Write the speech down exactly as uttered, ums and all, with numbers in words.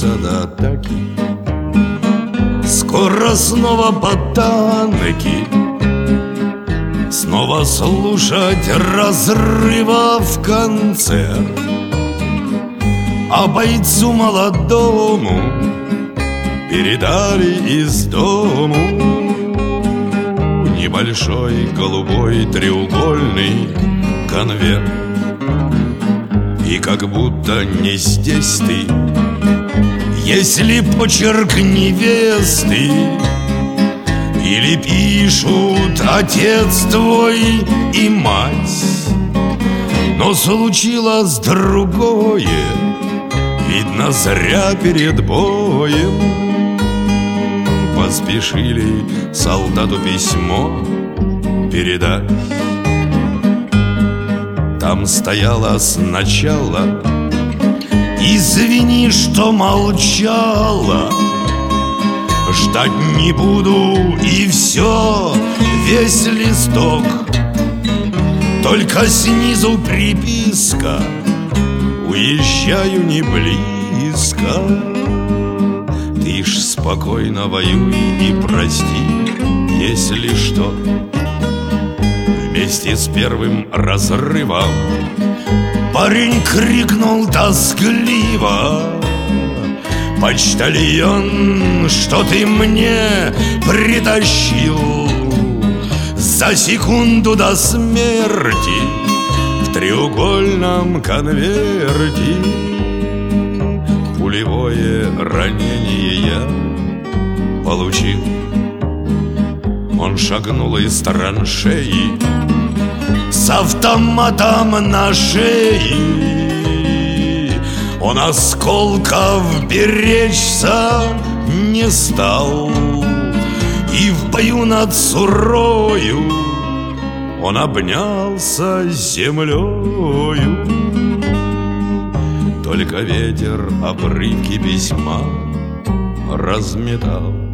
готовился до атаки. Скоро снова по танки, снова слушать разрывов концерт. А бойцу молодому передали из дому небольшой голубой треугольный конверт. И как будто не здесь ты, если почерк невесты, или пишут отец твой и мать. Но случилось другое, видно, зря перед боем поспешили солдату письмо передать. Там стояло сначала: извини, что молчала, ждать не буду, и все, весь листок. Только снизу приписка: уезжаю не близко. Ты ж спокойно воюй и прости, если что. Вместе с первым разрывом парень крикнул тоскливо: почтальон, что ты мне притащил за секунду до смерти в треугольном конверте? Пулевое ранение я получил. Он шагнул из траншеи с автоматом на шее. Он осколков беречься не стал, и в бою над Сурою он обнялся с землею. Только ветер обрывки письма разметал.